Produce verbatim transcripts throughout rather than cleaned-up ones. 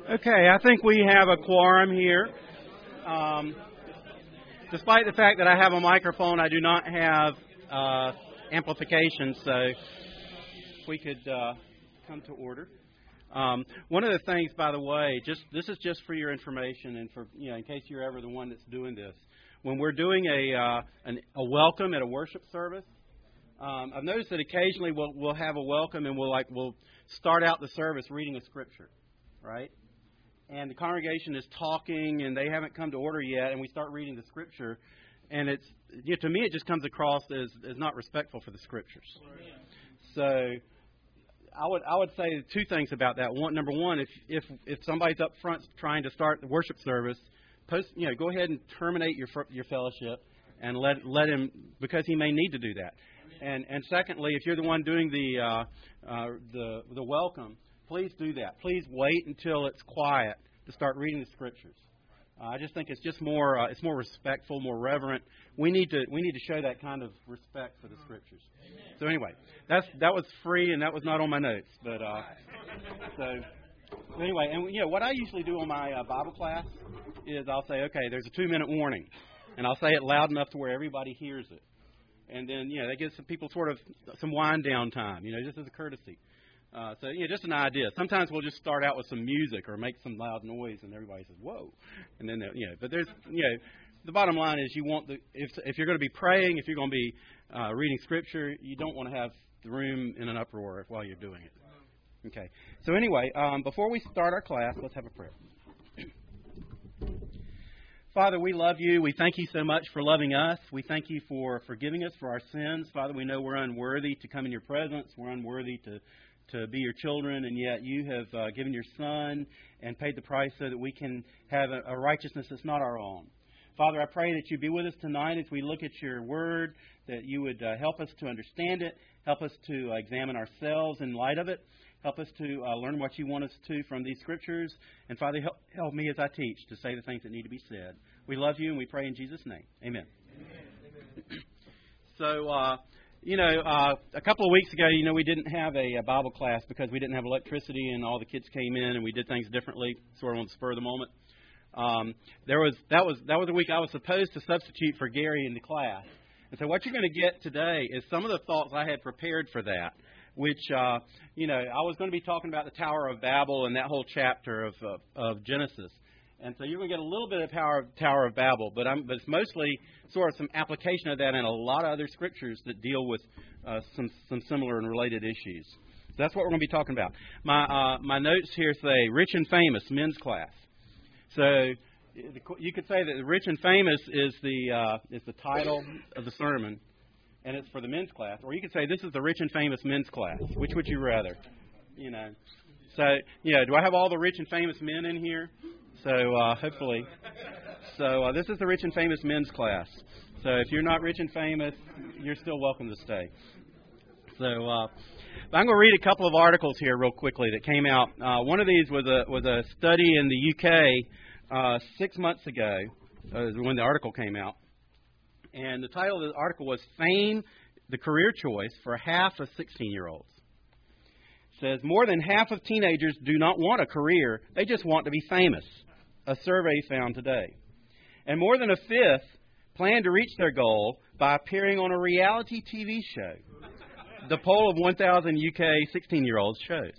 Okay, I think we have a quorum here. Um, despite the fact that I have a microphone, I do not have uh, amplification, so we could uh, come to order. Um, one of the things, by the way, just this is just for your information and for you know, in case you're ever the one that's doing this. When we're doing a uh, an, a welcome at a worship service, um, I've noticed that occasionally we'll we'll have a welcome and we'll like we'll start out the service reading a scripture, right? And the congregation is talking and they haven't come to order yet, and we start reading the scripture, and it's you know, to me it just comes across as, as not respectful for the scriptures. So I would I would say two things about that. One, number one, if if if somebody's up front trying to start the worship service, post you know go ahead and terminate your your fellowship and let let him, because he may need to do that. And and secondly, if you're the one doing the uh, uh, the the welcome, please do that. Please wait until it's quiet to start reading the scriptures. Uh, I just think it's just more uh, it's more respectful, more reverent. We need to we need to show that kind of respect for the scriptures. Amen. So anyway, that's that was free and that was not on my notes. But uh, so anyway, and you know what I usually do on my uh, Bible class is I'll say, okay, there's a two minute warning, and I'll say it loud enough to where everybody hears it, and then you know that gives some people sort of some wind down time, you know, just as a courtesy. Uh, so, you know, just an idea. Sometimes we'll just start out with some music or make some loud noise, and everybody says, whoa. And then, you know, but there's, you know, the bottom line is you want the, if if you're going to be praying, if you're going to be uh, reading scripture, you don't want to have the room in an uproar while you're doing it. Okay. So anyway, um, before we start our class, let's have a prayer. Father, we love you. We thank you so much for loving us. We thank you for forgiving us for our sins. Father, we know we're unworthy to come in your presence. We're unworthy to to be your children, and yet you have uh, given your Son and paid the price so that we can have a, a righteousness that's not our own. Father, I pray that you be with us tonight as we look at your word, that you would uh, help us to understand it, help us to uh, examine ourselves in light of it, help us to uh, learn what you want us to from these scriptures, and Father, help, help me as I teach to say the things that need to be said. We love you, and we pray in Jesus' name. Amen. Amen. So, uh, You know, uh, a couple of weeks ago, you know, we didn't have a, a Bible class because we didn't have electricity, and all the kids came in, and we did things differently, sort of on the spur of the moment. Um, there was that was that was a week I was supposed to substitute for Gary in the class, and so what you're going to get today is some of the thoughts I had prepared for that. Which uh, you know, I was going to be talking about the Tower of Babel and that whole chapter of of, of Genesis. And so you're going to get a little bit of Tower of, Tower of Babel, but, I'm, but it's mostly sort of some application of that in a lot of other scriptures that deal with uh, some some similar and related issues. So that's what we're going to be talking about. My uh, my notes here say Rich and Famous Men's Class. So you could say that Rich and Famous is the uh, is the title of the sermon, and it's for the men's class. Or you could say this is the Rich and Famous Men's Class. Which would you rather? You know. So you know, do I have all the rich and famous men in here? So uh, hopefully. So uh, this is the Rich and Famous Men's Class. So if you're not rich and famous, you're still welcome to stay. So uh, I'm going to read a couple of articles here real quickly that came out. Uh, one of these was a was a study in the U K uh, six months ago uh, when the article came out. And the title of the article was Fame, the Career Choice for Half of sixteen-year-olds. Says more than half of teenagers do not want a career. They just want to be famous, a survey found today. And more than a fifth plan to reach their goal by appearing on a reality T V show. The poll of one thousand U K sixteen-year-olds shows.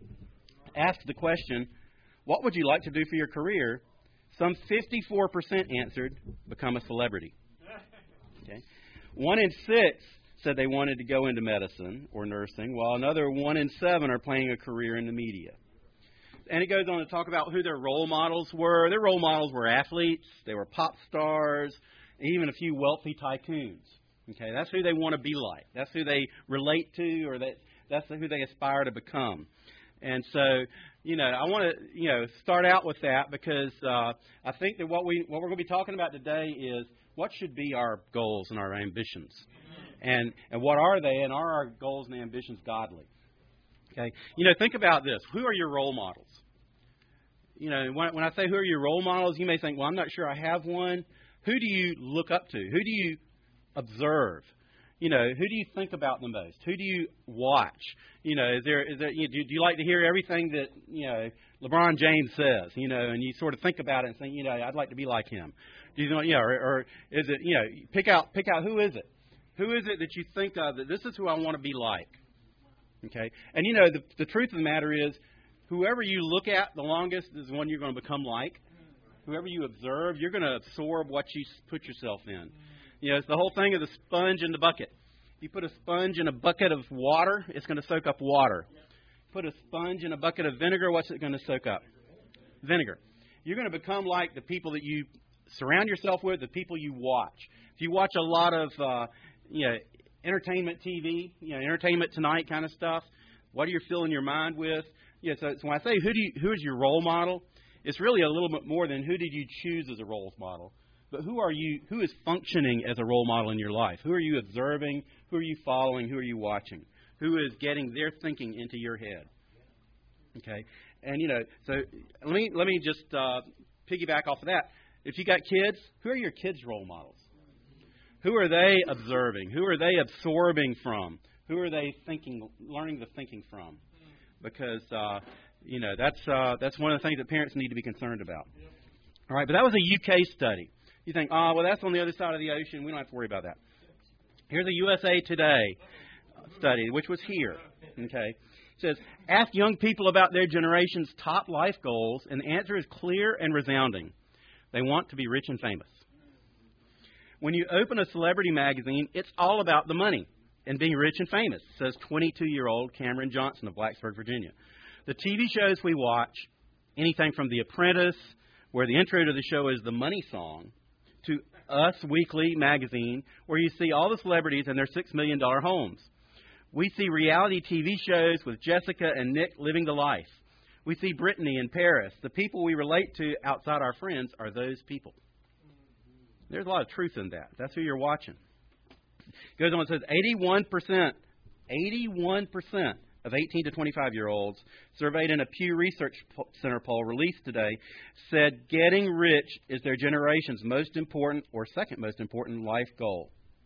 Asked the question, what would you like to do for your career? Some fifty-four percent answered, become a celebrity. Okay. One in six said they wanted to go into medicine or nursing, while another one in seven are planning a career in the media. And it goes on to talk about who their role models were. Their role models were athletes, they were pop stars, and even a few wealthy tycoons. Okay, that's who they want to be like. That's who they relate to, or that that's who they aspire to become. And so, you know, I want to, you know, start out with that because uh, I think that what we what we're going to be talking about today is what should be our goals and our ambitions. And and what are they, and are our goals and ambitions godly? Okay, you know, think about this. Who are your role models? You know, when, when I say who are your role models, you may think, well, I'm not sure I have one. Who do you look up to? Who do you observe? You know, who do you think about the most? Who do you watch? You know, is there is there you know, do, do you like to hear everything that you know LeBron James says? You know, and you sort of think about it and think, you know, I'd like to be like him. Do you know? Yeah, or, or is it you know pick out pick out who is it? Who is it that you think of that this is who I want to be like? Okay, and you know the the truth of the matter is, whoever you look at the longest is the one you're going to become like. Whoever you observe, you're going to absorb what you put yourself in. You know, it's the whole thing of the sponge in the bucket. You put a sponge in a bucket of water, it's going to soak up water. Put a sponge in a bucket of vinegar, what's it going to soak up? Vinegar. You're going to become like the people that you surround yourself with, the people you watch. If you watch a lot of, uh, you know, entertainment T V, you know, Entertainment Tonight kind of stuff, what are you filling your mind with? Yeah, so, so when I say who do you, who is your role model, it's really a little bit more than who did you choose as a role model. But who are you? Who is functioning as a role model in your life? Who are you observing? Who are you following? Who are you watching? Who is getting their thinking into your head? Okay, and you know, so let me let me just uh, piggyback off of that. If you got kids, who are your kids' role models? Who are they observing? Who are they absorbing from? Who are they thinking, learning the thinking from? Because uh, you know that's uh, that's one of the things that parents need to be concerned about. All right, but that was a U K study. You think, oh, well, that's on the other side of the ocean. We don't have to worry about that. Here's a U S A Today study, which was here. Okay, it says, ask young people about their generation's top life goals, and the answer is clear and resounding. They want to be rich and famous. When you open a celebrity magazine, it's all about the money and being rich and famous, says twenty-two-year-old Cameron Johnson of Blacksburg, Virginia. The T V shows we watch, anything from The Apprentice, where the intro to the show is the money song, to Us Weekly magazine, where you see all the celebrities and their six million dollars homes. We see reality T V shows with Jessica and Nick living the life. We see Brittany and Paris. The people we relate to outside our friends are those people. There's a lot of truth in that. That's who you're watching. It goes on and says eighty-one percent, eighty-one percent of eighteen to twenty-five-year-olds surveyed in a Pew Research Center poll released today said getting rich is their generation's most important or second most important life goal.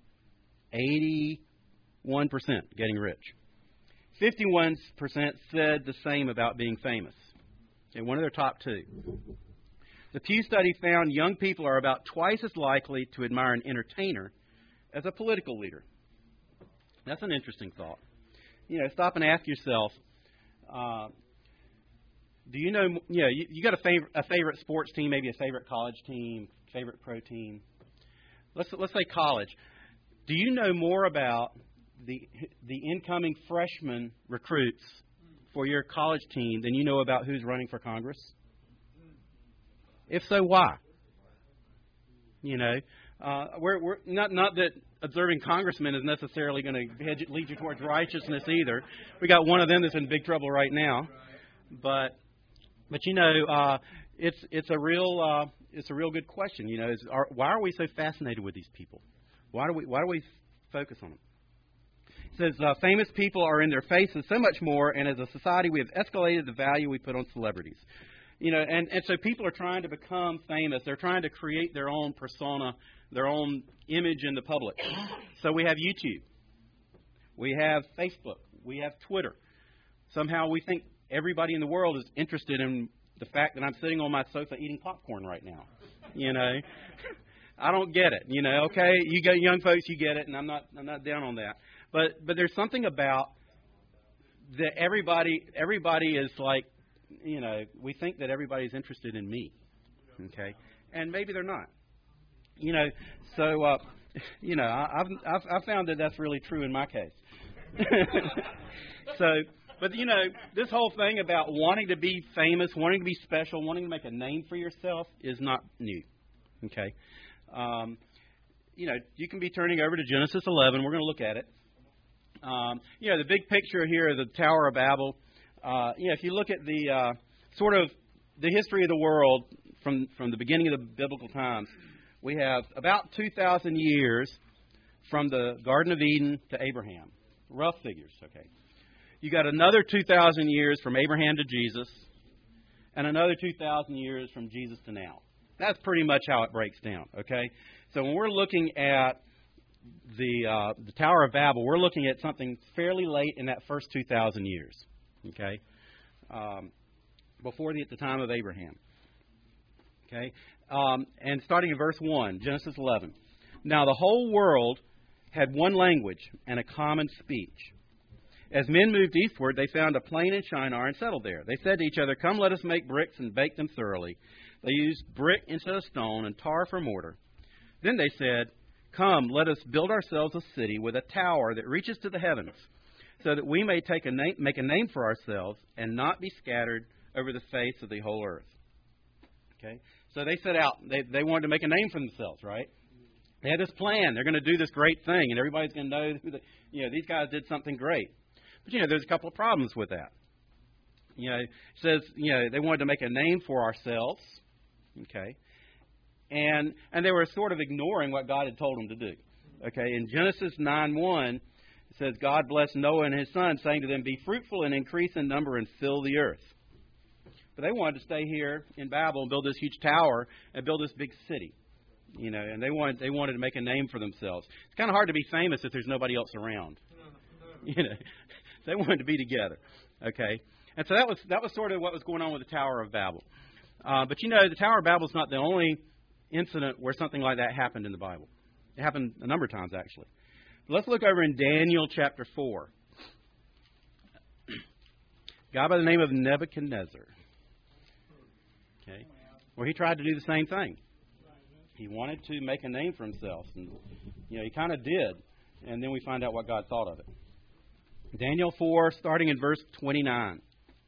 eighty-one percent getting rich. fifty-one percent said the same about being famous. Okay, one of their top two. The Pew study found young people are about twice as likely to admire an entertainer as a political leader. That's an interesting thought. You know, stop and ask yourself, uh, do you know, you know, you, you got a favorite, a favorite sports team, maybe a favorite college team, favorite pro team. Let's let's say college. Do you know more about the the incoming freshman recruits for your college team than you know about who's running for Congress? If so, why? You know, uh, we're, we're not not that observing congressmen is necessarily going to lead you towards righteousness either. We got one of them that's in big trouble right now, but but you know, uh, it's it's a real uh, it's a real good question. You know, is, are, why are we so fascinated with these people? Why do we why do we focus on them? It says uh, famous people are in their faces so much more, and as a society, we have escalated the value we put on celebrities. You know, and, and so people are trying to become famous. They're trying to create their own persona, their own image in the public. So we have YouTube. We have Facebook. We have Twitter. Somehow we think everybody in the world is interested in the fact that I'm sitting on my sofa eating popcorn right now. You know, I don't get it. You know, okay, you got young folks, you get it, and I'm not I'm not down on that. But but there's something about that everybody everybody is like, you know, we think that everybody's interested in me, okay, and maybe they're not. You know, so uh, you know, I, I've, I've I've found that that's really true in my case. So, but you know, this whole thing about wanting to be famous, wanting to be special, wanting to make a name for yourself is not new, okay. Um, you know, you can be turning over to Genesis eleven. We're going to look at it. Um, you know, the big picture here of the Tower of Babel. Uh, you know, if you look at the uh, sort of the history of the world from, from the beginning of the biblical times, we have about two thousand years from the Garden of Eden to Abraham. Rough figures, okay. You got another two thousand years from Abraham to Jesus, and another two thousand years from Jesus to now. That's pretty much how it breaks down, okay. So when we're looking at the uh, the Tower of Babel, we're looking at something fairly late in that first two thousand years, okay, um, before the, at the time of Abraham. Okay, um, and starting in verse one, Genesis eleven. Now the whole world had one language and a common speech. As men moved eastward, they found a plain in Shinar and settled there. They said to each other, "Come, let us make bricks and bake them thoroughly." They used brick instead of stone and tar for mortar. Then they said, "Come, let us build ourselves a city with a tower that reaches to the heavens, so that we may take a name, make a name for ourselves and not be scattered over the face of the whole earth." Okay, so they set out. They they wanted to make a name for themselves, right? They had this plan. They're going to do this great thing, and everybody's going to know who the, you know, these guys did something great. But you know, there's a couple of problems with that. You know, it says you know they wanted to make a name for ourselves. Okay. And and they were sort of ignoring what God had told them to do. Okay, in Genesis nine one, it says, God blessed Noah and his sons, saying to them, "Be fruitful and increase in number and fill the earth." But they wanted to stay here in Babel and build this huge tower and build this big city. You know, and they wanted they wanted to make a name for themselves. It's kind of hard to be famous if there's nobody else around. You know, they wanted to be together. Okay, and so that was that was sort of what was going on with the Tower of Babel. Uh, but you know, the Tower of Babel is not the only incident where something like that happened in the Bible. It happened a number of times, actually. Let's look over in Daniel chapter four. A guy by the name of Nebuchadnezzar. Okay, where he tried to do the same thing. He wanted to make a name for himself, and you know he kind of did. And then we find out what God thought of it. Daniel four, starting in verse twenty-nine.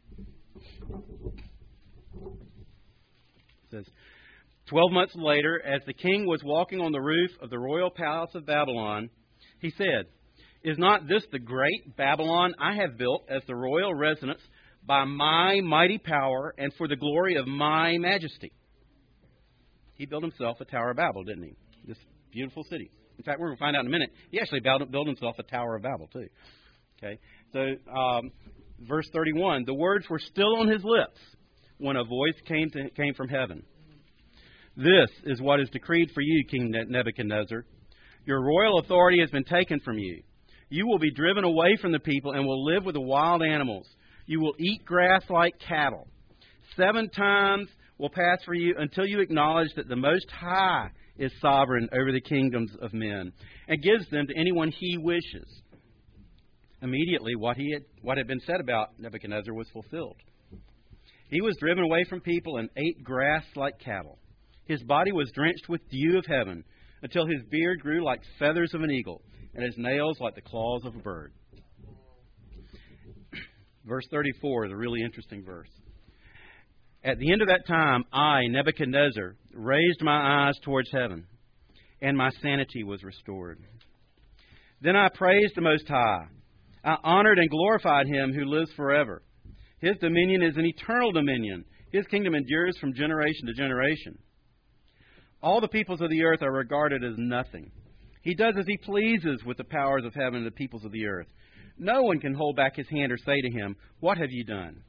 It says, Twelve months later, as the king was walking on the roof of the royal palace of Babylon, he said, "Is not this the great Babylon I have built as the royal residence by my mighty power and for the glory of my majesty?" He built himself a Tower of Babel, didn't he? This beautiful city. In fact, we're going to find out in a minute. He actually built, built himself a Tower of Babel, too. Okay, so um, verse thirty-one, the words were still on his lips when a voice came to, came from heaven. "This is what is decreed for you, King Nebuchadnezzar. Your royal authority has been taken from you. You will be driven away from the people and will live with the wild animals. You will eat grass like cattle. Seven times will pass for you until you acknowledge that the Most High is sovereign over the kingdoms of men and gives them to anyone he wishes." Immediately, what he had, what had been said about Nebuchadnezzar was fulfilled. He was driven away from people and ate grass like cattle. His body was drenched with dew of heaven until his beard grew like feathers of an eagle and his nails like the claws of a bird. Verse thirty-four is a really interesting verse. "At the end of that time, I, Nebuchadnezzar, raised my eyes towards heaven, and my sanity was restored. Then I praised the Most High. I honored and glorified him who lives forever. His dominion is an eternal dominion. His kingdom endures from generation to generation. All the peoples of the earth are regarded as nothing. He does as he pleases with the powers of heaven and the peoples of the earth. No one can hold back his hand or say to him, 'What have you done?'"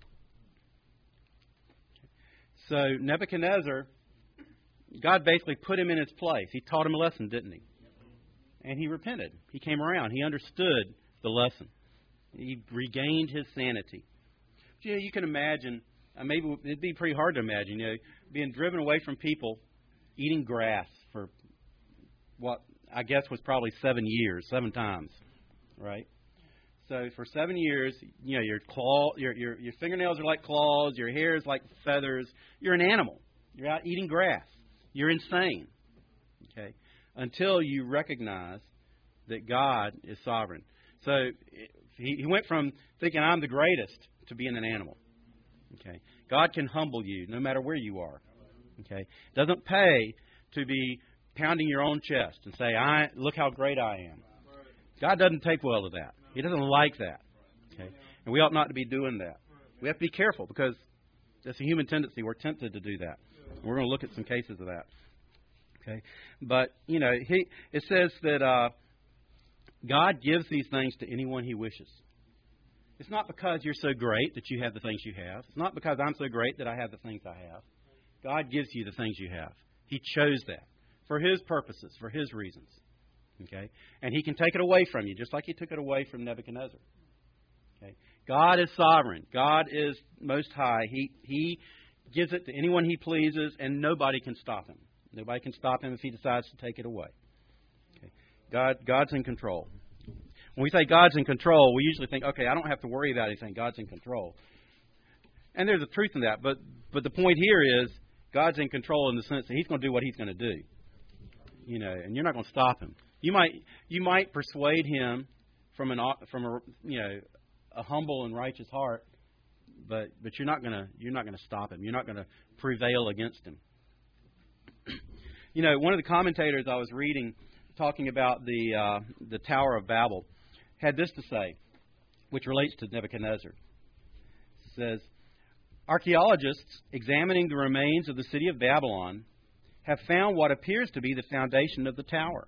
So Nebuchadnezzar, God basically put him in his place. He taught him a lesson, didn't he? And he repented. He came around. He understood the lesson. He regained his sanity. But, you know, you can imagine, uh, maybe it'd be pretty hard to imagine, you know, being driven away from people, eating grass for what I guess was probably seven years, seven times, right? So for seven years, you know, your claw, your your your fingernails are like claws, your hair is like feathers. You're an animal. You're out eating grass. You're insane. Okay, until you recognize that God is sovereign. So he, he went from thinking I'm the greatest to being an animal. Okay, God can humble you no matter where you are. Okay, it doesn't pay to be pounding your own chest and say, "I look how great I am." God doesn't take well to that. He doesn't like that. Okay, and we ought not to be doing that. We have to be careful because that's a human tendency. We're tempted to do that. And we're going to look at some cases of that. Okay, but you know, he it says that uh, God gives these things to anyone he wishes. It's not because you're so great that you have the things you have. It's not because I'm so great that I have the things I have. God gives you the things you have. He chose that for his purposes, for his reasons. Okay? And He can take it away from you, just like He took it away from Nebuchadnezzar. Okay? God is sovereign. God is most high. He He gives it to anyone He pleases, and nobody can stop Him. Nobody can stop Him if He decides to take it away. Okay? God God's in control. When we say God's in control, we usually think, okay, I don't have to worry about anything. God's in control. And there's a truth in that. But but the point here is God's in control in the sense that He's going to do what He's going to do. You know, and you're not going to stop Him. You might you might persuade Him from an from a you know a humble and righteous heart, but but you're not going to you're not going to stop Him. You're not going to prevail against Him. You know, one of the commentators I was reading talking about the uh, the Tower of Babel had this to say, which relates to Nebuchadnezzar. It says, archaeologists examining the remains of the city of Babylon have found what appears to be the foundation of the tower.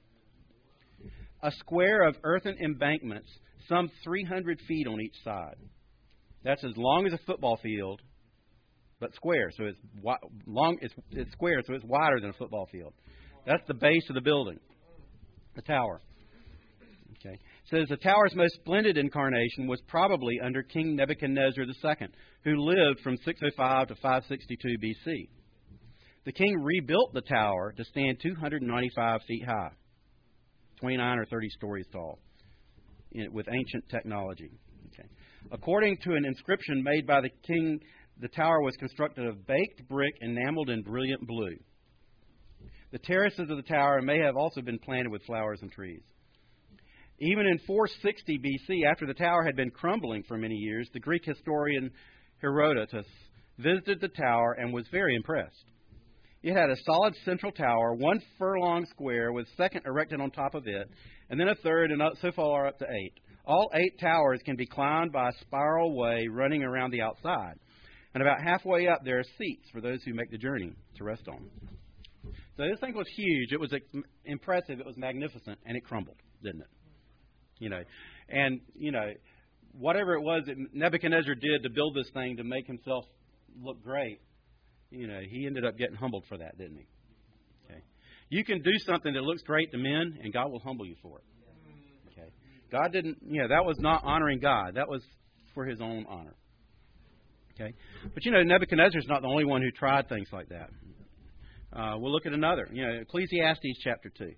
A square of earthen embankments, some three hundred feet on each side. That's as long as a football field, but square. So it's wi- long. It's, it's square, so it's wider than a football field. That's the base of the building, the tower. Okay. It says the tower's most splendid incarnation was probably under King Nebuchadnezzar the Second, who lived from six oh five to five sixty-two B C. The king rebuilt the tower to stand two hundred ninety-five feet high, twenty-nine or thirty stories tall, with ancient technology. Okay. According to an inscription made by the king, the tower was constructed of baked brick enameled in brilliant blue. The terraces of the tower may have also been planted with flowers and trees. Even in four sixty B C, after the tower had been crumbling for many years, the Greek historian Herodotus visited the tower and was very impressed. It had a solid central tower, one furlong square, with a second erected on top of it, and then a third, and so far up to eight. All eight towers can be climbed by a spiral way running around the outside. And about halfway up, there are seats for those who make the journey to rest on. So this thing was huge. It was impressive. It was magnificent, and it crumbled, didn't it? You know, and, you know, whatever it was that Nebuchadnezzar did to build this thing to make himself look great, you know, he ended up getting humbled for that, didn't he? Okay. You can do something that looks great to men, and God will humble you for it. Okay. God didn't, you know, that was not honoring God. That was for His own honor. Okay. But, you know, Nebuchadnezzar's not the only one who tried things like that. Uh, we'll look at another. You know, Ecclesiastes chapter two.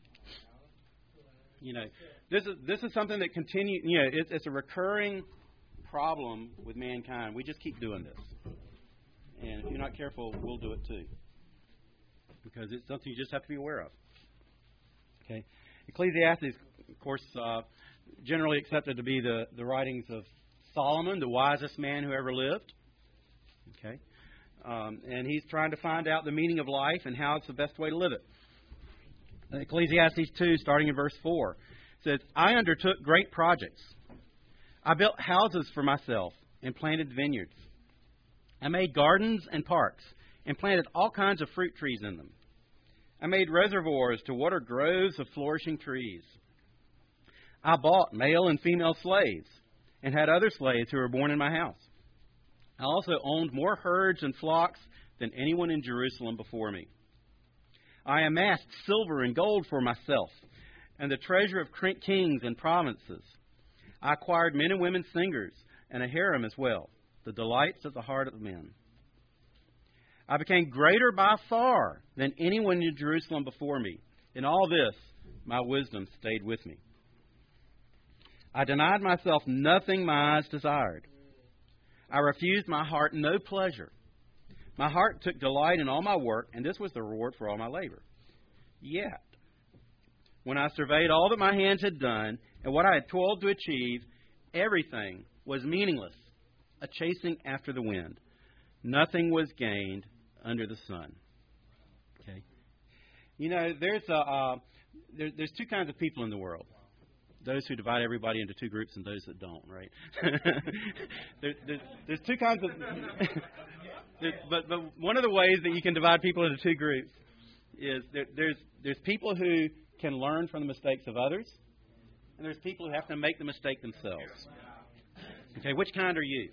You know, this is this is something that continue. You know, it's, it's a recurring problem with mankind. We just keep doing this, and if you're not careful, we'll do it too, because it's something you just have to be aware of. Okay, Ecclesiastes, of course, uh, generally accepted to be the the writings of Solomon, the wisest man who ever lived. Okay, um, and he's trying to find out the meaning of life and how it's the best way to live it. Ecclesiastes two, starting in verse four, says, I undertook great projects. I built houses for myself and planted vineyards. I made gardens and parks and planted all kinds of fruit trees in them. I made reservoirs to water groves of flourishing trees. I bought male and female slaves and had other slaves who were born in my house. I also owned more herds and flocks than anyone in Jerusalem before me. I amassed silver and gold for myself, and the treasure of kings and provinces. I acquired men and women singers, and a harem as well, the delights of the heart of men. I became greater by far than anyone in Jerusalem before me. In all this, my wisdom stayed with me. I denied myself nothing my eyes desired. I refused my heart no pleasure. My heart took delight in all my work, and this was the reward for all my labor. Yet, when I surveyed all that my hands had done and what I had toiled to achieve, everything was meaningless, a chasing after the wind. Nothing was gained under the sun. Okay, you know, there's a uh, there, there's two kinds of people in the world. Those who divide everybody into two groups and those that don't, right? there, there's, there's two kinds of... there, but, but one of the ways that you can divide people into two groups is there, there's there's people who can learn from the mistakes of others, and there's people who have to make the mistake themselves. Okay, which kind are you?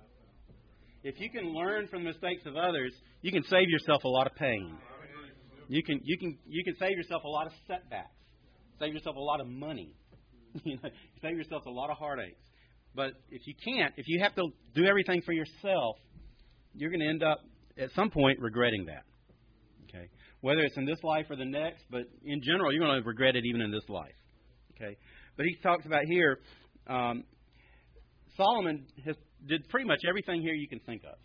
If you can learn from the mistakes of others, you can save yourself a lot of pain. You can you can you can save yourself a lot of setbacks. Save yourself a lot of money. You know, save yourself a lot of heartaches. But if you can't, if you have to do everything for yourself, you're going to end up at some point regretting that. Okay, whether it's in this life or the next, but in general, you're going to regret it even in this life. Okay, but he talks about here. Um, Solomon has did pretty much everything here you can think of.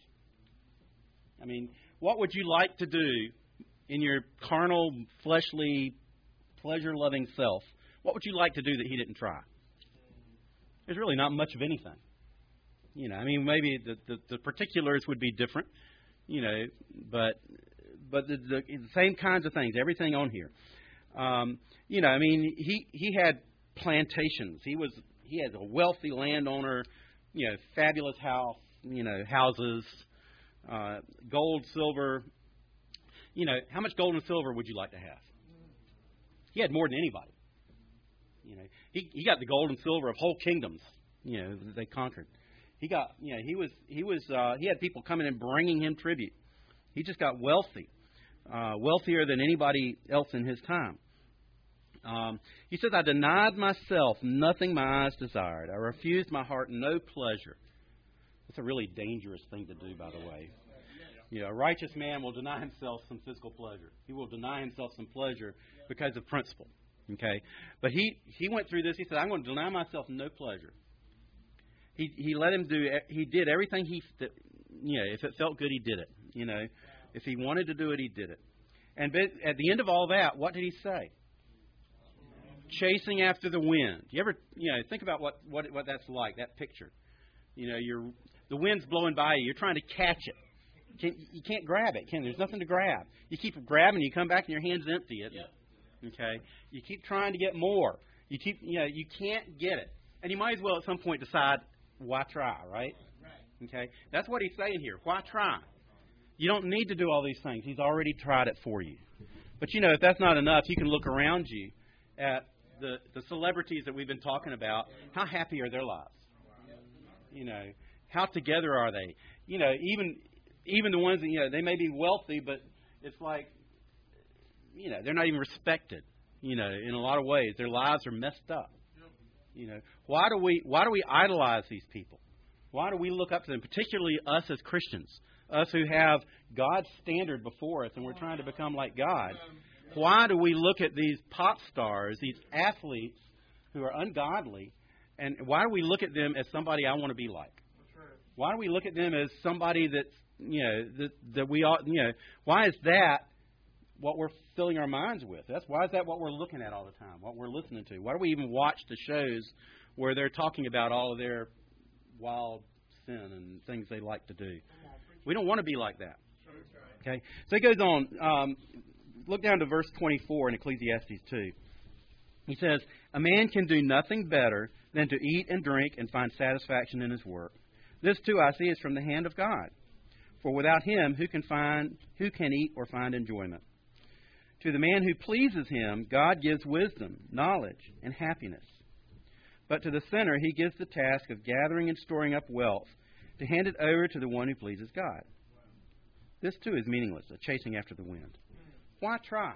I mean, what would you like to do in your carnal, fleshly, pleasure-loving self? What would you like to do that he didn't try? There's really not much of anything. You know, I mean, maybe the, the, the particulars would be different, you know, but but the, the, the same kinds of things, everything on here. Um, you know, I mean, he, he had plantations. He was he had a wealthy landowner, you know, fabulous house, you know, houses, uh, gold, silver. You know, how much gold and silver would you like to have? He had more than anybody. You know, he he got the gold and silver of whole kingdoms. You know, that they conquered. He got, you know, he was he was uh, he had people coming and bringing him tribute. He just got wealthy, uh, wealthier than anybody else in his time. Um, he says, I denied myself nothing my eyes desired. I refused my heart no pleasure. That's a really dangerous thing to do, by the way. You know, a righteous man will deny himself some physical pleasure. He will deny himself some pleasure because of principle. Okay, but he, he went through this. He said, I'm going to deny myself no pleasure. He he let him do. He did everything he. You know, if it felt good, he did it. You know, if he wanted to do it, he did it. And at the end of all that, what did he say? Chasing after the wind. You ever, you know, think about what, what, what that's like, that picture. You know, you're the wind's blowing by you. You're trying to catch it. You can't, you can't grab it. Can There's nothing to grab. You keep grabbing, you come back and your hand's empty, isn't it? Okay. You keep trying to get more. You keep, you know, you can't get it, and you might as well at some point decide, why try, right? Okay. That's what he's saying here. Why try? You don't need to do all these things. He's already tried it for you. But you know, if that's not enough, you can look around you at the the celebrities that we've been talking about. How happy are their lives? You know, how together are they? You know, even even the ones that, you know, they may be wealthy, but it's like, you know, they're not even respected. You know, in a lot of ways, their lives are messed up. You know, why do we why do we idolize these people? Why do we look up to them, particularly us as Christians, us who have God's standard before us and we're trying to become like God? Why do we look at these pop stars, these athletes who are ungodly, and why do we look at them as somebody I want to be like? Why do we look at them as somebody that's, you know, that, that we ought, you know, why is that what we're filling our minds with? That's why is that what we're looking at all the time, what we're listening to? Why do we even watch the shows where they're talking about all of their wild sin and things they like to do? We don't want to be like that. Okay, so it goes on. Um, look down to verse twenty-four in Ecclesiastes two. He says, a man can do nothing better than to eat and drink and find satisfaction in his work. This too I see is from the hand of God. For without him, who can find, who can eat or find enjoyment? To the man who pleases him, God gives wisdom, knowledge, and happiness. But to the sinner, he gives the task of gathering and storing up wealth to hand it over to the one who pleases God. This too is meaningless, a chasing after the wind. Why try?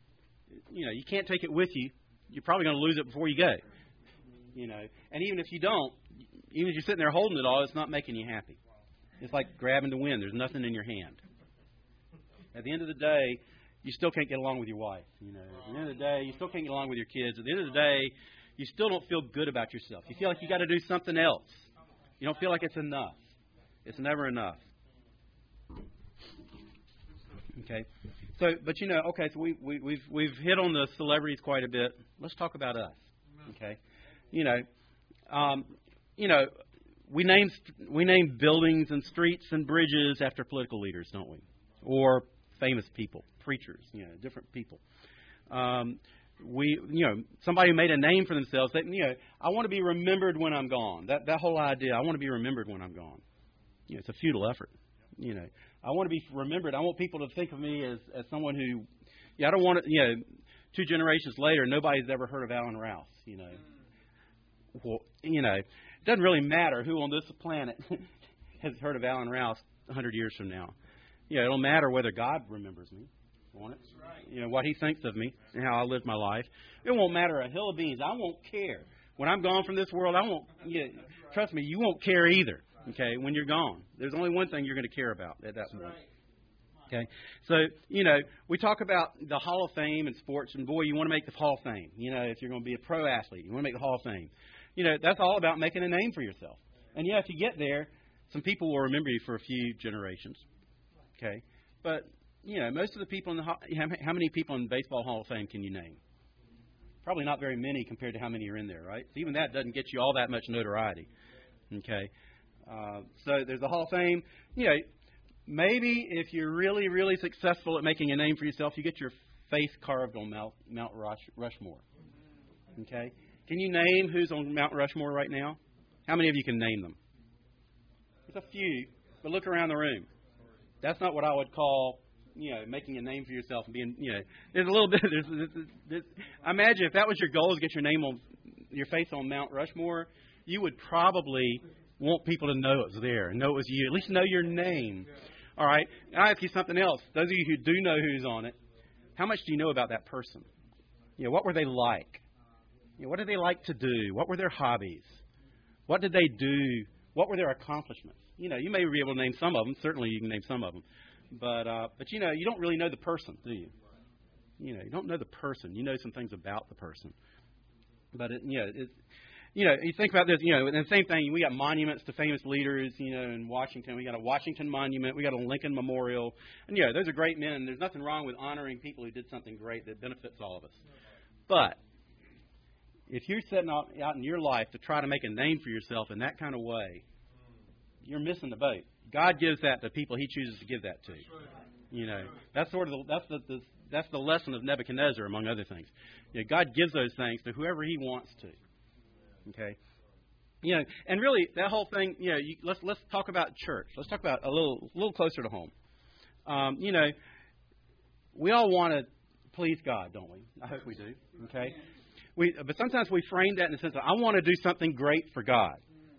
You know, you can't take it with you. You're probably going to lose it before you go. You know, and even if you don't, even if you're sitting there holding it all, it's not making you happy. It's like grabbing the wind. There's nothing in your hand. At the end of the day, you still can't get along with your wife. You know, at the end of the day, you still can't get along with your kids. At the end of the day, you still don't feel good about yourself. You feel like you got to do something else. You don't feel like it's enough. It's never enough. Okay. So, but you know, okay. So we, we we've we've hit on the celebrities quite a bit. Let's talk about us. Okay. You know, um, you know, we name we name buildings and streets and bridges after political leaders, don't we? Or famous people, preachers, you know, different people. Um, we, you know, somebody who made a name for themselves. That, you know, I want to be remembered when I'm gone. That that whole idea, I want to be remembered when I'm gone. You know, it's a futile effort. You know, I want to be remembered. I want people to think of me as, as someone who, yeah, I don't want to, you know, two generations later, nobody's ever heard of Alan Rouse. You know, well, you know, it doesn't really matter who on this planet has heard of Alan Rouse a hundred years from now. You know, it don't matter whether God remembers me. won't it? You know, what He thinks of me and how I live my life. It won't matter a hill of beans. I won't care. When I'm gone from this world, I won't, you know, trust me, you won't care either, okay, when you're gone. There's only one thing you're going to care about at that point. Okay, so, you know, we talk about the Hall of Fame in sports, and boy, you want to make the Hall of Fame. You know, if you're going to be a pro athlete, you want to make the Hall of Fame. You know, that's all about making a name for yourself. And, yeah, if you get there, some people will remember you for a few generations. Okay, but, you know, most of the people in the how many people in the Baseball Hall of Fame can you name? Probably not very many compared to how many are in there, right? So even that doesn't get you all that much notoriety. Okay, uh, so there's the Hall of Fame. You know, maybe if you're really, really successful at making a name for yourself, you get your face carved on Mount, Mount Rush, Rushmore. Okay? Can you name who's on Mount Rushmore right now? How many of you can name them? There's a few, but look around the room. That's not what I would call, you know, making a name for yourself and being, you know, there's a little bit, there's, there's, there's, I imagine if that was your goal, is get your name on, your face on Mount Rushmore, you would probably want people to know it was there, know it was you, at least know your name. All right, and I'll ask you something else. Those of you who do know who's on it, how much do you know about that person? You know, what were they like? You know, what did they like to do? What were their hobbies? What did they do? What were their accomplishments? You know, you may be able to name some of them. Certainly you can name some of them. But, uh, but you know, you don't really know the person, do you? You know, you don't know the person. You know some things about the person. But, it, you know, it, you know, you think about this, you know, and the same thing, we got monuments to famous leaders, you know, in Washington. We got a Washington Monument. We got a Lincoln Memorial. And, you know, those are great men. And there's nothing wrong with honoring people who did something great that benefits all of us. But if you're setting out, out in your life to try to make a name for yourself in that kind of way, you're missing the boat. God gives that to people He chooses to give that to. You know, that's sort of the, that's the, the that's the lesson of Nebuchadnezzar, among other things. You know, God gives those things to whoever He wants to. Okay, you know, and really that whole thing. You know, you, let's let's talk about church. Let's talk about a little a little closer to home. Um, you know, we all want to please God, don't we? I hope we do. Okay, we but sometimes we frame that in the sense of I want to do something great for God.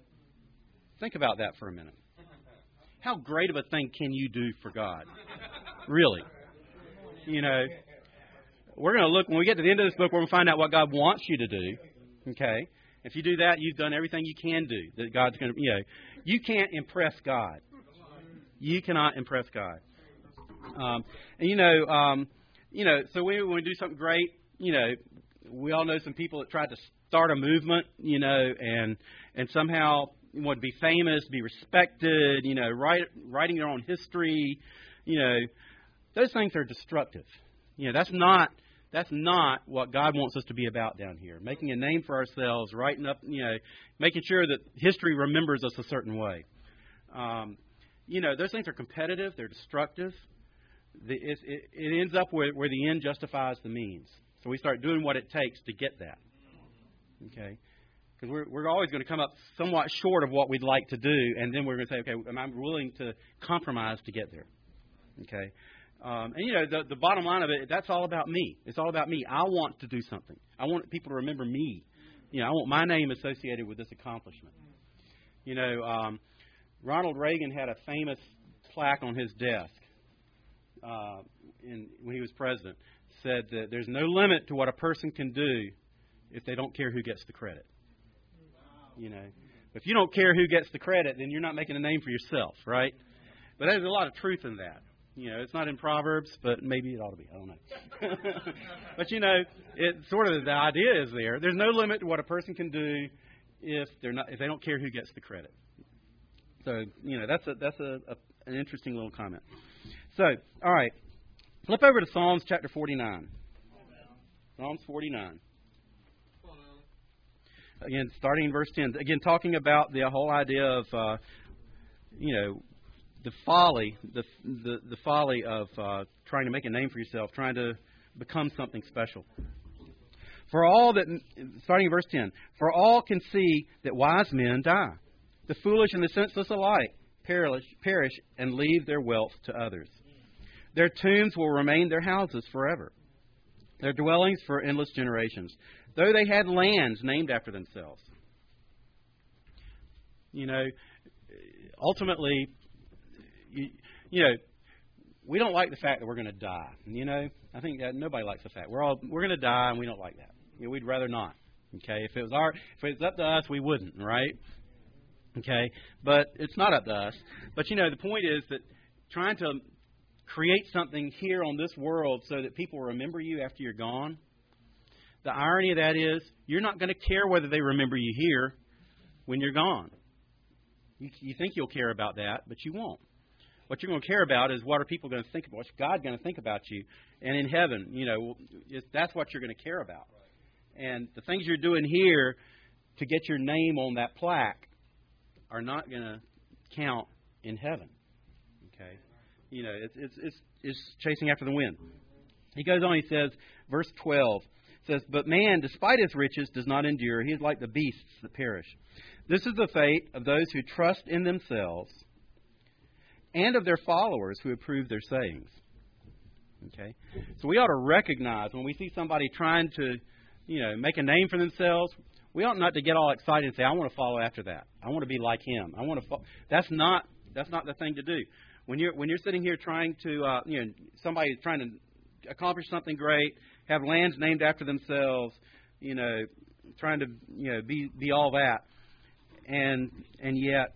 Think about that for a minute. How great of a thing can you do for God? Really? You know, we're going to look, when we get to the end of this book, we're going to find out what God wants you to do. Okay? If you do that, you've done everything you can do. That God's going to, you know, you can't impress God. You cannot impress God. Um, and, you know, um, you know, so when we, when we do something great, you know, we all know some people that tried to start a movement, you know, and and somehow want to be famous, be respected, you know, write, writing their own history, you know, those things are destructive. You know, that's not that's not what God wants us to be about down here. Making a name for ourselves, writing up, you know, making sure that history remembers us a certain way. Um, you know, those things are competitive. They're destructive. The, it, it, it ends up where, where the end justifies the means. So we start doing what it takes to get that. Okay? Because we're, we're always going to come up somewhat short of what we'd like to do, and then we're going to say, okay, am I willing to compromise to get there? Okay? Um, and, you know, the, the bottom line of it, that's all about me. It's all about me. I want to do something. I want people to remember me. You know, I want my name associated with this accomplishment. You know, um, Ronald Reagan had a famous plaque on his desk uh, in, when he was president. Said that there's no limit to what a person can do if they don't care who gets the credit. You know, if you don't care who gets the credit, then you're not making a name for yourself, right? But there's a lot of truth in that. You know, it's not in Proverbs, but maybe it ought to be. I don't know. But, you know, it sort of the idea is there. There's no limit to what a person can do if they're not if they don't care who gets the credit. So, you know, that's a that's a, a an interesting little comment. So, all right. Flip over to Psalms chapter forty-nine. Psalms forty-nine. Again, starting in verse ten. Again, talking about the whole idea of, uh, you know, the folly, the the, the folly of uh, trying to make a name for yourself, trying to become something special. For all that, starting in verse ten, for all can see that wise men die. The foolish and the senseless alike perish, perish and leave their wealth to others. Their tombs will remain their houses forever, their dwellings for endless generations, though they had lands named after themselves. You know, ultimately, you, you know, we don't like the fact that we're going to die. You know, I think that nobody likes the fact we're all we're going to die, and we don't like that. You know, we'd rather not. Okay, if it was our if it was up to us, we wouldn't, right? Okay, but it's not up to us. But you know, the point is that trying to create something here on this world so that people remember you after you're gone. The irony of that is you're not going to care whether they remember you here when you're gone. You, you think you'll care about that, but you won't. What you're going to care about is what are people going to think about? What's God going to think about you? And in heaven, you know, it's, that's what you're going to care about. And the things you're doing here to get your name on that plaque are not going to count in heaven. Okay, you know, it's it's it's, it's chasing after the wind. He goes on. He says, verse twelve says, "But man, despite his riches, does not endure. He is like the beasts that perish. This is the fate of those who trust in themselves, and of their followers who approve their sayings." Okay, so we ought to recognize when we see somebody trying to, you know, make a name for themselves, we ought not to get all excited and say, "I want to follow after that. I want to be like him. I want to." Fo-. That's not that's not the thing to do. When you're when you're sitting here trying to, uh, you know, somebody is trying to accomplish something great, have lands named after themselves, you know, trying to, you know, be be all that, and and yet,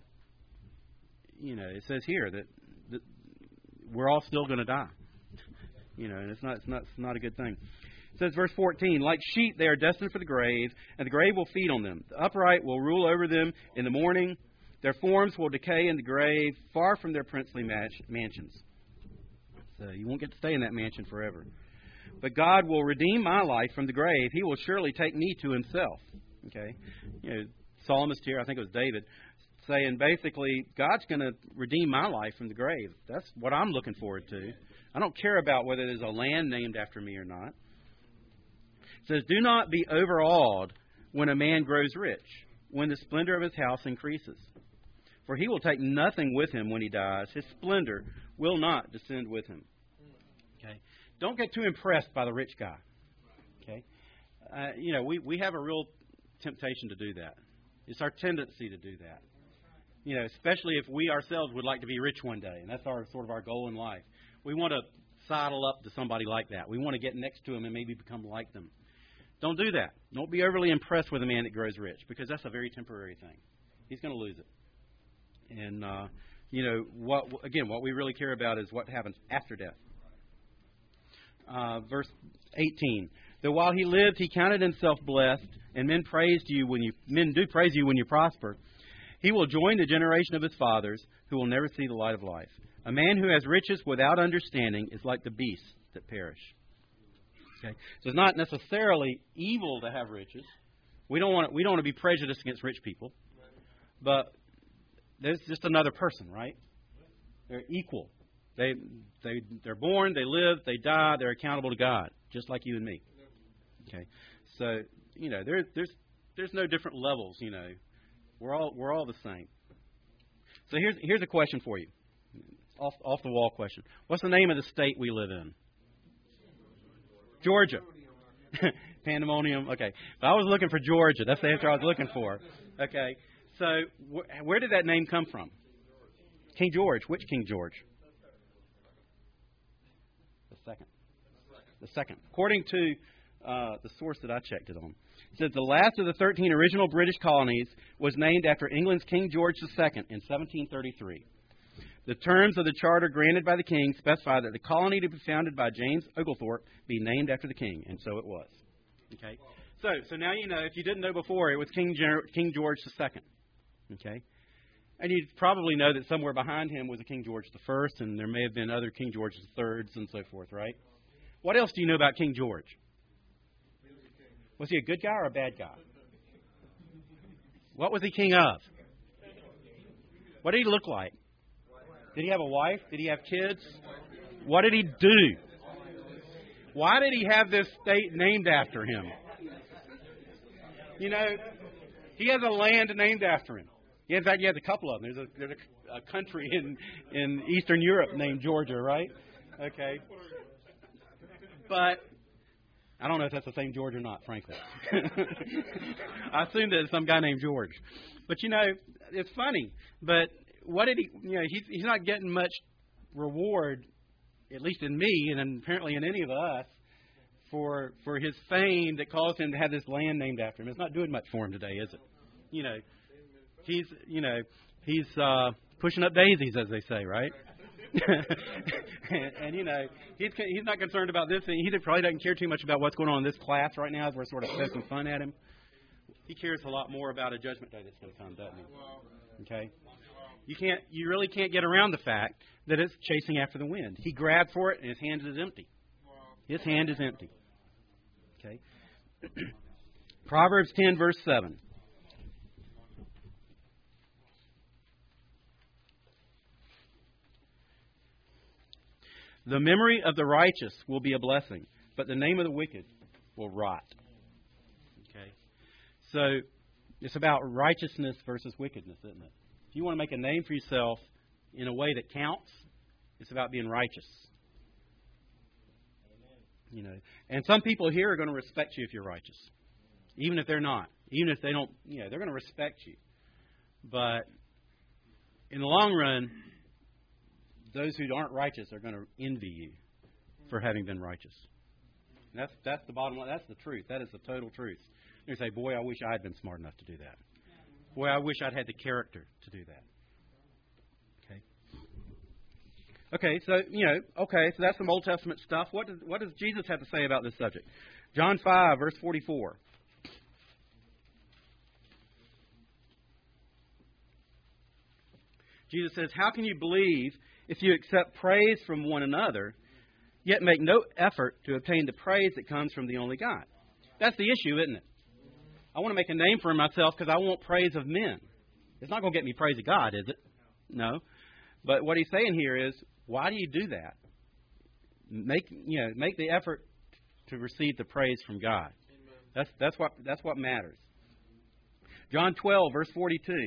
you know, it says here that, that we're all still going to die. You know, and it's not it's not it's not a good thing. It says, verse fourteen, "Like sheep they are destined for the grave, and the grave will feed on them. The upright will rule over them in the morning. Their forms will decay in the grave, far from their princely mansions." So you won't get to stay in that mansion forever. "But God will redeem my life from the grave. He will surely take me to himself." Okay, you know, psalmist here, I think it was David, saying basically, God's going to redeem my life from the grave. That's what I'm looking forward to. I don't care about whether there's a land named after me or not. It says, "Do not be overawed when a man grows rich, when the splendor of his house increases. For he will take nothing with him when he dies. His splendor will not descend with him." Okay, don't get too impressed by the rich guy. Okay, uh, you know, we, we have a real temptation to do that. It's our tendency to do that. You know, especially if we ourselves would like to be rich one day, and that's our sort of our goal in life. We want to sidle up to somebody like that. We want to get next to them and maybe become like them. Don't do that. Don't be overly impressed with a man that grows rich, because that's a very temporary thing. He's going to lose it. And, uh, you know, what again, what we really care about is what happens after death. Uh, verse eighteen, "Though while he lived, he counted himself blessed, and men praised you when you men do praise you when you prosper. He will join the generation of his fathers, who will never see the light of life. A man who has riches without understanding is like the beasts that perish." Okay, so it's not necessarily evil to have riches. We don't want to, we don't want to be prejudiced against rich people, but there's just another person, right? They're equal. They they they're born, they live, they die. They're accountable to God, just like you and me. Okay, so you know there's there's there's no different levels. You know, we're all we're all the same. So here's here's a question for you, off off the wall question. What's the name of the state we live in? Georgia. Pandemonium. Okay, but I was looking for Georgia. That's the answer I was looking for. Okay, so wh- where did that name come from? King George. Which King George? The second. The second. According to uh, the source that I checked it on, it says the last of the thirteen original British colonies was named after England's King George the Second in seventeen thirty-three. The terms of the charter granted by the king specify that the colony to be founded by James Oglethorpe be named after the king, and so it was. Okay, so so now you know. If you didn't know before, it was King Ger- King George the Second. Okay, and you probably know that somewhere behind him was a King George the First, and there may have been other King George the Thirds and so forth. Right? What else do you know about King George? Was he a good guy or a bad guy? What was he king of? What did he look like? Did he have a wife? Did he have kids? What did he do? Why did he have this state named after him? You know, he has a land named after him. In fact, he has a couple of them. There's a, there's a, a country in, in Eastern Europe named Georgia, right? Okay. But I don't know if that's the same George or not, frankly. I assume that it's some guy named George. But, you know, it's funny. But what did he, you know, he's, he's not getting much reward at least in me, and apparently in any of us, for for his fame that caused him to have this land named after him. It's not doing much for him today, is it? You know, he's you know he's uh, pushing up daisies, as they say, right? and, and you know he's he's not concerned about this thing. He probably doesn't care too much about what's going on in this class right now, as we're sort of poking fun at him. He cares a lot more about a judgment day that's going to come, doesn't he? Okay. You can't, you really can't get around the fact that it's chasing after the wind. He grabbed for it, and his hand is empty. His hand is empty. Okay. Proverbs ten, verse seven. The memory of the righteous will be a blessing, but the name of the wicked will rot. Okay. So it's about righteousness versus wickedness, isn't it? If you want to make a name for yourself in a way that counts, it's about being righteous. Amen. You know, and some people here are going to respect you if you're righteous, even if they're not, even if they don't. You know, they're going to respect you. But in the long run, those who aren't righteous are going to envy you for having been righteous. And that's that's the bottom line. That's the truth. That is the total truth. You say, "Boy, I wish I had been smart enough to do that. Boy, I wish I'd had the character to do that." Okay. Okay, so, you know, okay, so that's some Old Testament stuff. What does, what does Jesus have to say about this subject? John five, verse forty-four. Jesus says, "How can you believe if you accept praise from one another, yet make no effort to obtain the praise that comes from the only God?" That's the issue, isn't it? I want to make a name for myself because I want praise of men. It's not going to get me praise of God, is it? No. But what he's saying here is, why do you do that? Make you know, make the effort to receive the praise from God. Amen. That's that's what that's what matters. John twelve, verse forty-two.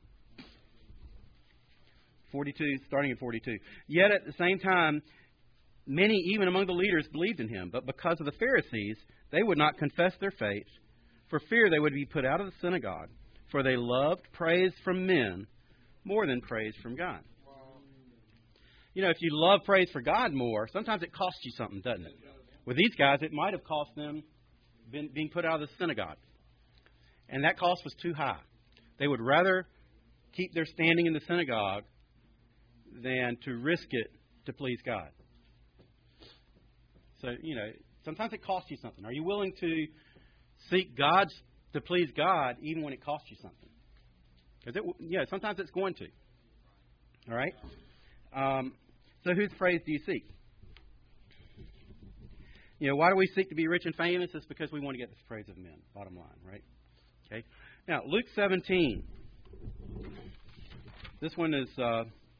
forty-two, starting at forty-two. Yet at the same time, many, even among the leaders, believed in him. But because of the Pharisees, they would not confess their faith, for fear they would be put out of the synagogue. For they loved praise from men more than praise from God. You know, if you love praise for God more, sometimes it costs you something, doesn't it? With these guys, it might have cost them being, being put out of the synagogue. And that cost was too high. They would rather keep their standing in the synagogue than to risk it to please God. So, you know, sometimes it costs you something. Are you willing to seek God to please God even when it costs you something? Because, it, yeah, sometimes it's going to. All right? Um, so whose praise do you seek? You know, why do we seek to be rich and famous? It's because we want to get the praise of men, bottom line, right? Okay. Now, Luke seventeen. This one is, uh,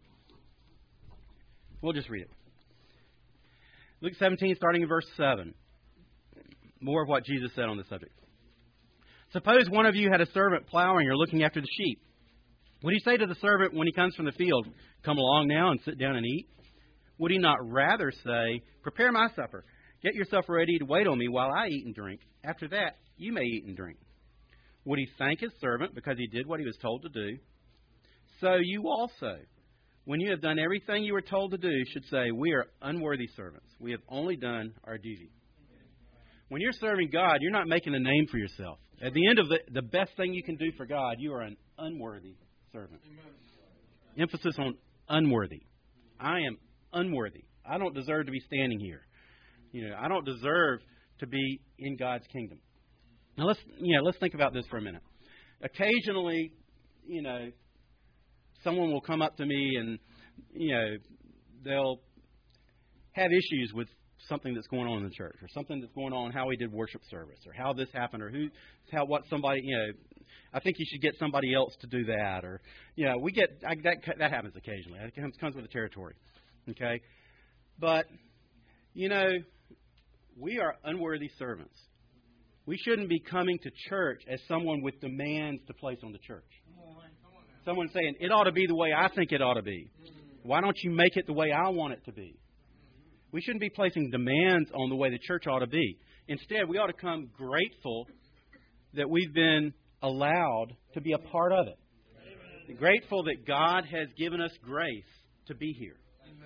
we'll just read it. Luke seventeen, starting in verse seven. More of what Jesus said on the subject. Suppose one of you had a servant plowing or looking after the sheep. Would he say to the servant when he comes from the field, "Come along now and sit down and eat"? Would he not rather say, "Prepare my supper, get yourself ready to wait on me while I eat and drink. After that, you may eat and drink"? Would he thank his servant because he did what he was told to do? So you also, when you have done everything you were told to do, should say, "We are unworthy servants. We have only done our duty." When you're serving God, you're not making a name for yourself. At the end of the, the best thing you can do for God, you are an unworthy servant. Amen. Emphasis on unworthy. I am unworthy. I don't deserve to be standing here. You know, I don't deserve to be in God's kingdom. Now let's, you know, let's think about this for a minute. Occasionally, you know, someone will come up to me and, you know, they'll have issues with something that's going on in the church, or something that's going on, how we did worship service, or how this happened, or who, how, what somebody, you know, I think you should get somebody else to do that, or, you know, we get, I, that that happens occasionally. It comes, comes with the territory, okay? But, you know, we are unworthy servants. We shouldn't be coming to church as someone with demands to place on the church. Someone saying, "It ought to be the way I think it ought to be. Why don't you make it the way I want it to be?" We shouldn't be placing demands on the way the church ought to be. Instead, we ought to come grateful that we've been allowed to be a part of it. Amen. Grateful that God has given us grace to be here. Amen.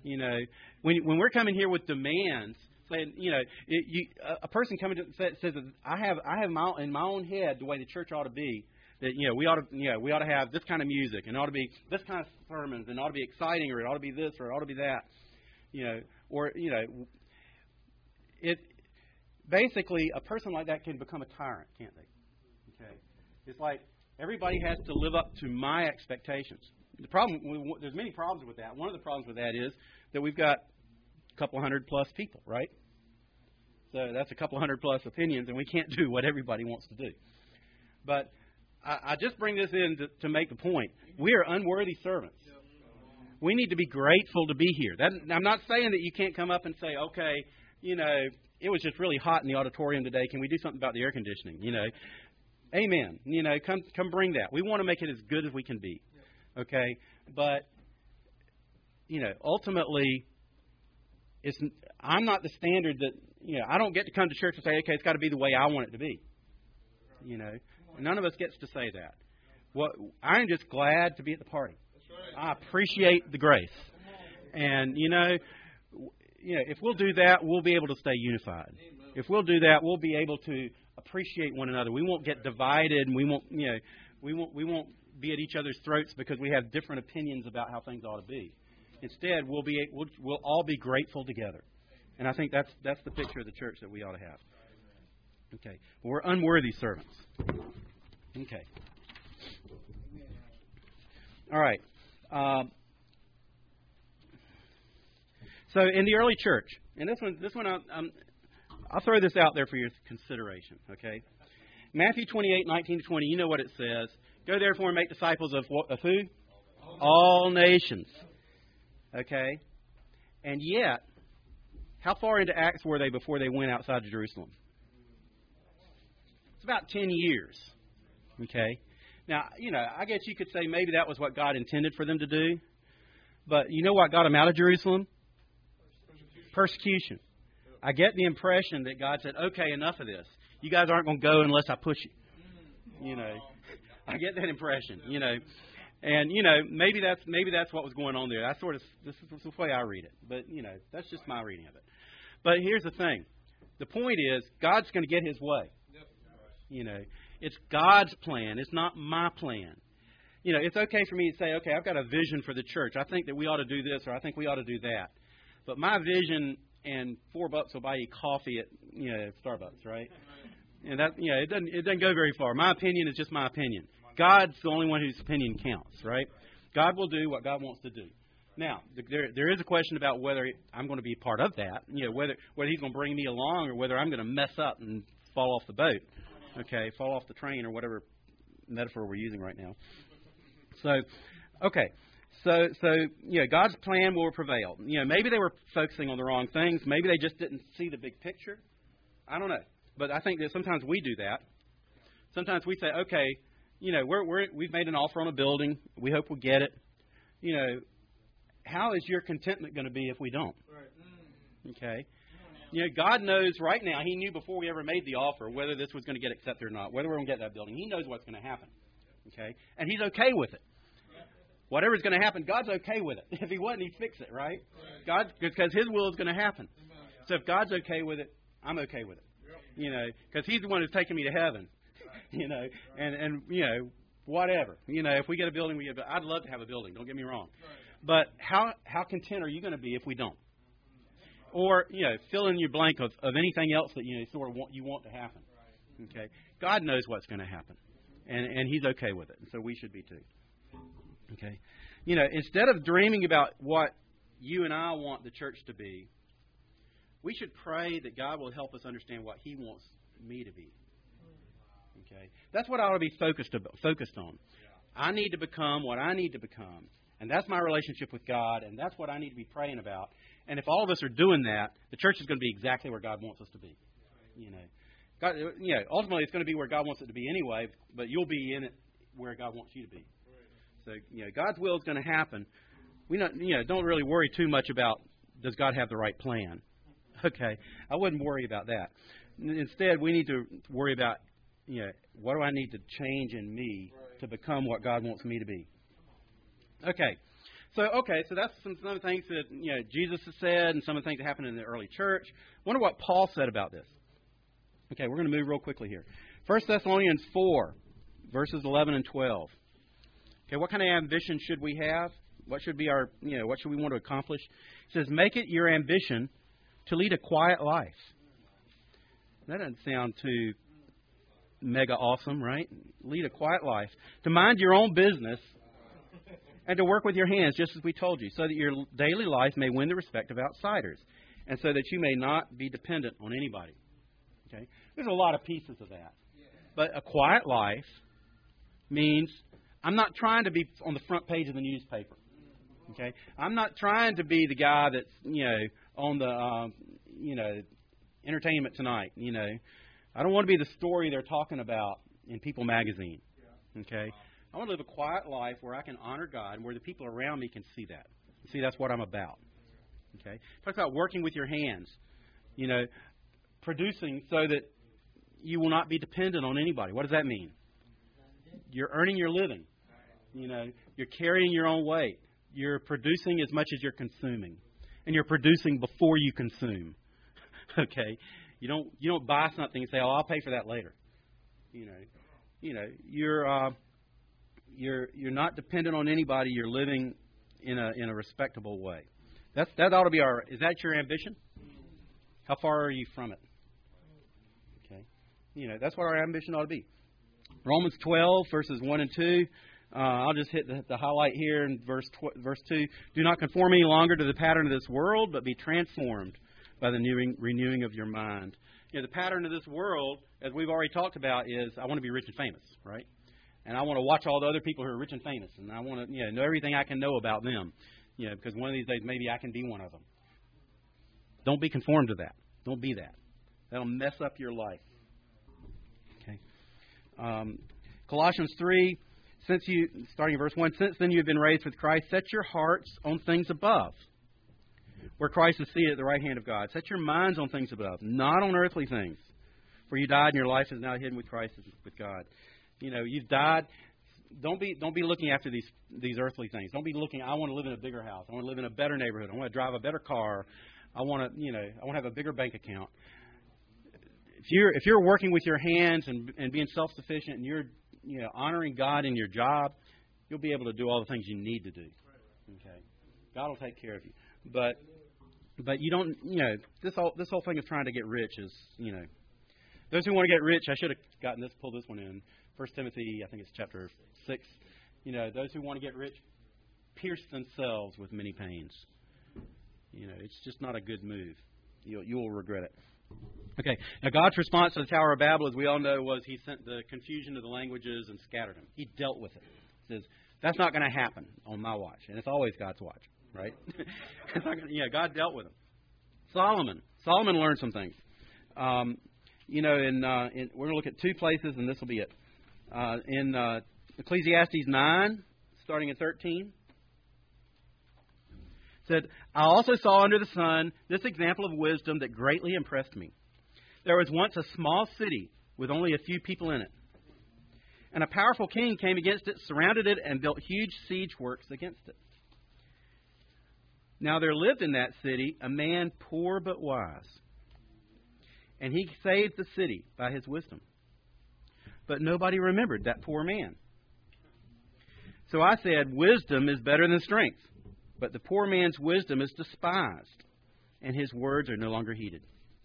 You know, when when we're coming here with demands, saying, you know, it, you, a person coming to says, says that I have I have my in my own head the way the church ought to be. That, you know, we ought to you know we ought to have this kind of music, and it ought to be this kind of sermons, and it ought to be exciting, or it ought to be this, or it ought to be that. You know, or you know, it basically a person like that can become a tyrant, can't they? Okay, it's like everybody has to live up to my expectations. The problem, there's many problems with that. One of the problems with that is that we've got a couple hundred plus people, right? So that's a couple hundred plus opinions, and we can't do what everybody wants to do. But I, I just bring this in to, to make the point. We are unworthy servants. We need to be grateful to be here. That, I'm not saying that you can't come up and say, okay, you know, it was just really hot in the auditorium today. Can we do something about the air conditioning? You know, amen. You know, come come bring that. We want to make it as good as we can be. Okay, but you know, ultimately, it's I'm not the standard that you know. I don't get to come to church and say, okay, it's got to be the way I want it to be. You know, none of us gets to say that. What I'm just glad to be at the party. I appreciate the grace, and you know, you know, if we'll do that, we'll be able to stay unified. If we'll do that, we'll be able to appreciate one another. We won't get divided, and we won't, you know, we won't we won't. be at each other's throats because we have different opinions about how things ought to be. Instead, we'll be we'll, we'll all be grateful together, and I think that's that's the picture of the church that we ought to have. Okay, well, we're unworthy servants. Okay, all right. Um, so in the early church, and this one this one I'm, I'm, I'll throw this out there for your consideration. Okay, Matthew twenty-eight, nineteen to twenty. You know what it says. Go therefore and make disciples of, what, of who? All nations. Okay? And yet, how far into Acts were they before they went outside of Jerusalem? It's about ten years. Okay? Now, you know, I guess you could say maybe that was what God intended for them to do. But you know what got them out of Jerusalem? Persecution. I get the impression that God said, okay, enough of this. You guys aren't going to go unless I push you. You know. I get that impression, you know, and you know maybe that's maybe that's what was going on there. I sort of this is the way I read it, but you know that's just my reading of it. But here's the thing: the point is God's going to get His way. You know, it's God's plan. It's not my plan. You know, it's okay for me to say, okay, I've got a vision for the church. I think that we ought to do this, or I think we ought to do that. But my vision and four bucks will buy you coffee at you know Starbucks, right? And that you know it doesn't it doesn't go very far. My opinion is just my opinion. God's the only one whose opinion counts, right? God will do what God wants to do. Now, there there is a question about whether I'm going to be part of that, you know, whether whether He's going to bring me along or whether I'm going to mess up and fall off the boat, okay, fall off the train or whatever metaphor we're using right now. So, okay, so so you know, God's plan will prevail. You know, maybe they were focusing on the wrong things. Maybe they just didn't see the big picture. I don't know, but I think that sometimes we do that. Sometimes we say, okay. You know, we're, we're, we've made an offer on a building. We hope we'll get it. You know, how is your contentment going to be if we don't? Okay. You know, God knows right now. He knew before we ever made the offer whether this was going to get accepted or not, whether we're going to get that building. He knows what's going to happen. Okay. And He's okay with it. Whatever's going to happen, God's okay with it. If He wasn't, He'd fix it, right? God, because His will is going to happen. So if God's okay with it, I'm okay with it. You know, because He's the one who's taking me to heaven. You know, and, and, you know, whatever. You know, if we get a building, we get a, I'd love to have a building. Don't get me wrong. But how how content are you going to be if we don't? Or, you know, fill in your blank of, of anything else that, you know, sort of want, you want to happen. Okay? God knows what's going to happen. And, and He's okay with it. And so we should be too. Okay? You know, instead of dreaming about what you and I want the church to be, we should pray that God will help us understand what He wants me to be. Okay, that's what I ought to be focused about, focused on. I need to become what I need to become, and that's my relationship with God, and that's what I need to be praying about. And if all of us are doing that, the church is going to be exactly where God wants us to be. You know, God, you know, ultimately it's going to be where God wants it to be anyway, but you'll be in it where God wants you to be. So, you know, God's will is going to happen. We not, you know, don't really worry too much about does God have the right plan. Okay, I wouldn't worry about that. Instead, we need to worry about, you know, what do I need to change in me to become what God wants me to be? Okay, So, okay, so that's some, some of the things that, you know, Jesus has said and some of the things that happened in the early church. I wonder what Paul said about this. Okay, we're going to move real quickly here. First Thessalonians four, verses eleven and twelve. Okay, what kind of ambition should we have? What should be our, you know, what should we want to accomplish? It says, make it your ambition to lead a quiet life. That doesn't sound too mega awesome, right? Lead a quiet life. To mind your own business and to work with your hands, just as we told you, so that your daily life may win the respect of outsiders, and so that you may not be dependent on anybody. Okay? There's a lot of pieces of that. But a quiet life means I'm not trying to be on the front page of the newspaper. Okay? I'm not trying to be the guy that's, you know, on the, um, you know, Entertainment Tonight. You know, I don't want to be the story they're talking about in People magazine. Okay? I want to live a quiet life where I can honor God and where the people around me can see that. See, that's what I'm about. Okay? Talk about working with your hands. You know, producing so that you will not be dependent on anybody. What does that mean? You're earning your living. You know, you're carrying your own weight. You're producing as much as you're consuming. And you're producing before you consume. Okay? You don't you don't buy something and say, "Oh, I'll pay for that later." You know, you know, you're uh, you're you're not dependent on anybody. You're living in a in a respectable way. That's that ought to be our. Is that your ambition? How far are you from it? Okay, you know, that's what our ambition ought to be. Romans twelve verses one and two. Uh, I'll just hit the, the highlight here in verse tw- verse two. Do not conform any longer to the pattern of this world, but be transformed by the renewing, renewing of your mind. You know, the pattern of this world, as we've already talked about, is I want to be rich and famous, right? And I want to watch all the other people who are rich and famous, and I want to, you know, know everything I can know about them, you know, because one of these days maybe I can be one of them. Don't be conformed to that. Don't be that. That'll mess up your life. Okay. Um, Colossians three, since you, starting in verse one, since then you have been raised with Christ, set your hearts on things above, where Christ is seated at the right hand of God. Set your minds on things above, not on earthly things. For you died, and your life is now hidden with Christ with God. You know, you've died. Don't be don't be looking after these these earthly things. Don't be looking. I want to live in a bigger house. I want to live in a better neighborhood. I want to drive a better car. I want to, you know, I want to have a bigger bank account. If you're if you're working with your hands and and being self-sufficient and you're, you know, honoring God in your job, you'll be able to do all the things you need to do. Okay, God will take care of you. But but you don't, you know, this whole this whole thing of trying to get rich is, you know, those who want to get rich. I should have gotten this, pulled this one in. First Timothy, I think it's chapter six. You know, those who want to get rich pierce themselves with many pains. You know, it's just not a good move. You'll you'll regret it. Okay. Now God's response to the Tower of Babel, as we all know, was He sent the confusion of the languages and scattered them. He dealt with it. He says that's not going to happen on my watch, and it's always God's watch. Right? It's not gonna, yeah, God dealt with him. Solomon. Solomon learned some things. Um, you know, in, uh, in, we're going to look at two places, and this will be it. Uh, in uh, Ecclesiastes nine, starting at thirteen, it said, I also saw under the sun this example of wisdom that greatly impressed me. There was once a small city with only a few people in it. And a powerful king came against it, surrounded it, and built huge siege works against it. Now there lived in that city a man poor but wise, and he saved the city by his wisdom. But nobody remembered that poor man. So I said, wisdom is better than strength, but the poor man's wisdom is despised, and his words are no longer heeded.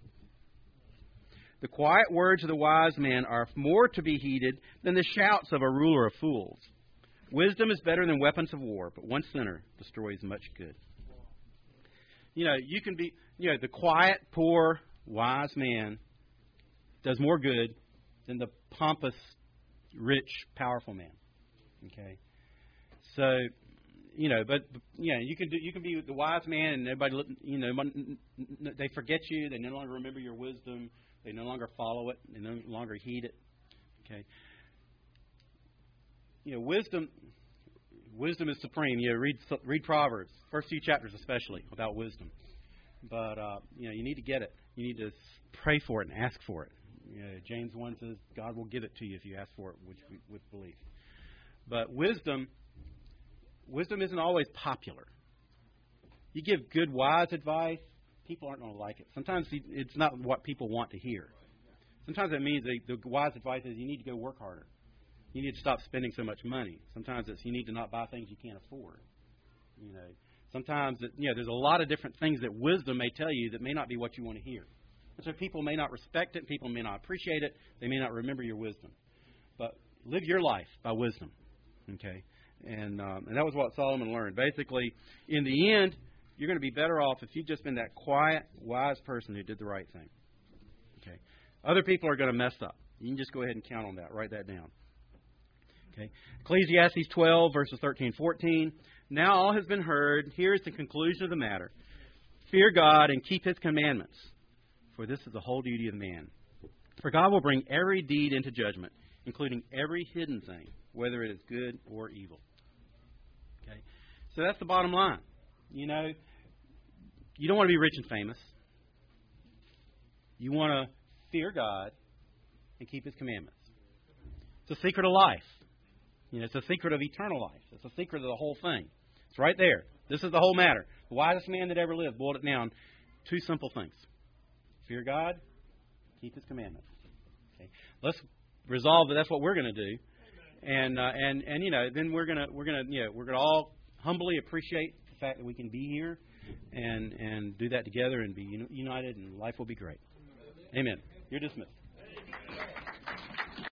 The quiet words of the wise man are more to be heeded than the shouts of a ruler of fools. Wisdom is better than weapons of war, but one sinner destroys much good. You know, you can be, you know, the quiet, poor, wise man does more good than the pompous, rich, powerful man. Okay? So, you know, but, you know, you can do, you can be the wise man and everybody, you know, they forget you. They no longer remember your wisdom. They no longer follow it. They no longer heed it. Okay? You know, wisdom... Wisdom is supreme. You know, read read Proverbs, first few chapters especially, about wisdom. But, uh, you know, you need to get it. You need to pray for it and ask for it. You know, James one says God will give it to you if you ask for it with, with belief. But wisdom, wisdom isn't always popular. You give good, wise advice, people aren't going to like it. Sometimes it's not what people want to hear. Sometimes that means the, the wise advice is you need to go work harder. You need to stop spending so much money. Sometimes it's you need to not buy things you can't afford. You know, sometimes it, you know there's a lot of different things that wisdom may tell you that may not be what you want to hear. And so people may not respect it. People may not appreciate it. They may not remember your wisdom. But live your life by wisdom. Okay, and um, and that was what Solomon learned. Basically, in the end, you're going to be better off if you've just been that quiet, wise person who did the right thing. Okay, other people are going to mess up. You can just go ahead and count on that. Write that down. Okay, Ecclesiastes twelve, verses thirteen and fourteen. Now all has been heard. Here is the conclusion of the matter. Fear God and keep His commandments, for this is the whole duty of man. For God will bring every deed into judgment, including every hidden thing, whether it is good or evil. Okay, so that's the bottom line. You know, you don't want to be rich and famous. You want to fear God and keep His commandments. It's a secret of life. You know, it's a secret of eternal life. It's a secret of the whole thing. It's right there. This is the whole matter. The wisest man that ever lived boiled it down. Two simple things. Fear God, keep His commandments. Okay. Let's resolve that that's what we're going to do. And uh, and and you know, then we're gonna we're gonna you know, we're gonna all humbly appreciate the fact that we can be here and and do that together and be united, and life will be great. Amen. You're dismissed.